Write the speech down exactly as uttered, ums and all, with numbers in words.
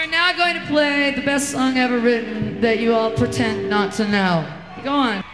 We're now going to play the best song ever written that you all pretend not to know. Go on.